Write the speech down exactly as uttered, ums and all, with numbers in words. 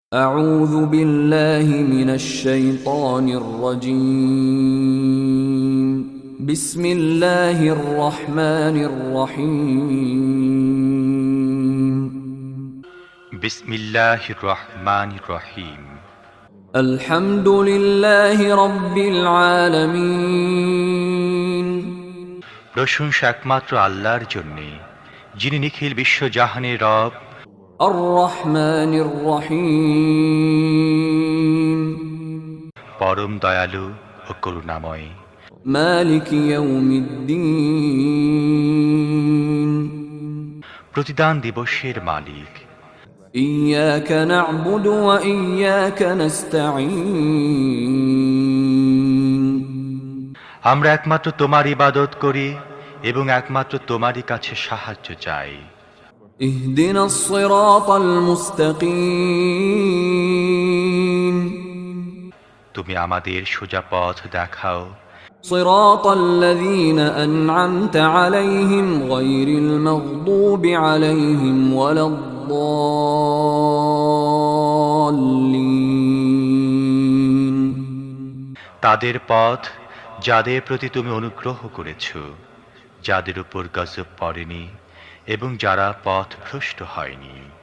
أعوذ بالله من الشيطان الرجيم بسم الله الرحمن الرحيم بسم الله الرحمن الرحيم الحمد لله رب العالمين প্রশংসা একমাত্র আল্লাহর জন্য, যিনি নিখিল বিশ্বজাহানের রব, الرحمن الرحيم পরম দয়ালু ও করুণাময়। مالك يوم الدين প্রতিদান দিবসের মালিক। إياك نعبد وإياك نستعين আমরা একমাত্র তোমার ইবাদত করি এবং একমাত্র তোমারই কাছে সাহায্য চাই। اهدنا الصراط المستقيم তুমি আমাদের সোজা পথ দেখাও, صراط الذين أنعمت عليهم غير المغضوب عليهم ولا الضالين তাদের পথ যাদের প্রতি তুমি অনুগ্রহ করেছ, যাদের উপর গজব পড়েনি এবং যারা পথ ভ্রষ্ট হয়নি।